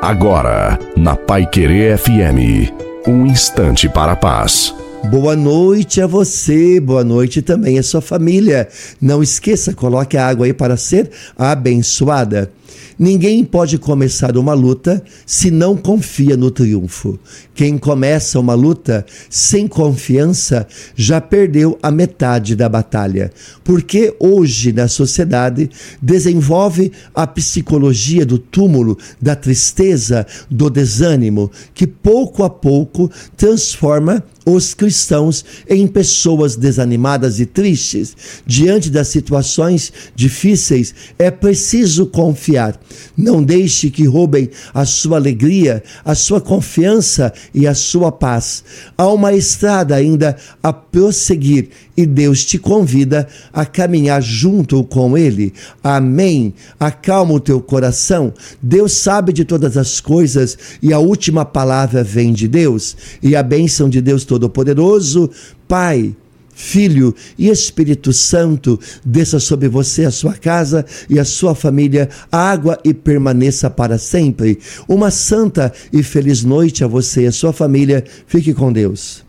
Agora, na Paiquerê FM, um instante para a paz. Boa noite a você, boa noite também à sua família. Não esqueça, coloque a água aí para ser abençoada. Ninguém pode começar uma luta se não confia no triunfo. Quem começa uma luta sem confiança já perdeu a metade da batalha. Porque hoje na sociedade desenvolve a psicologia do túmulo, da tristeza, do desânimo, que pouco a pouco transforma os cristãos em pessoas desanimadas e tristes. Diante das situações difíceis, é preciso confiar. Não deixe que roubem a sua alegria, a sua confiança e a sua paz. Há uma estrada ainda a prosseguir e Deus te convida a caminhar junto com Ele. Amém? Acalma o teu coração. Deus sabe de todas as coisas e a última palavra vem de Deus. E a bênção de Deus Todo-Poderoso, Pai, Filho e Espírito Santo, desça sobre você, a sua casa e a sua família, água e permaneça para sempre. Uma santa e feliz noite a você e a sua família. Fique com Deus.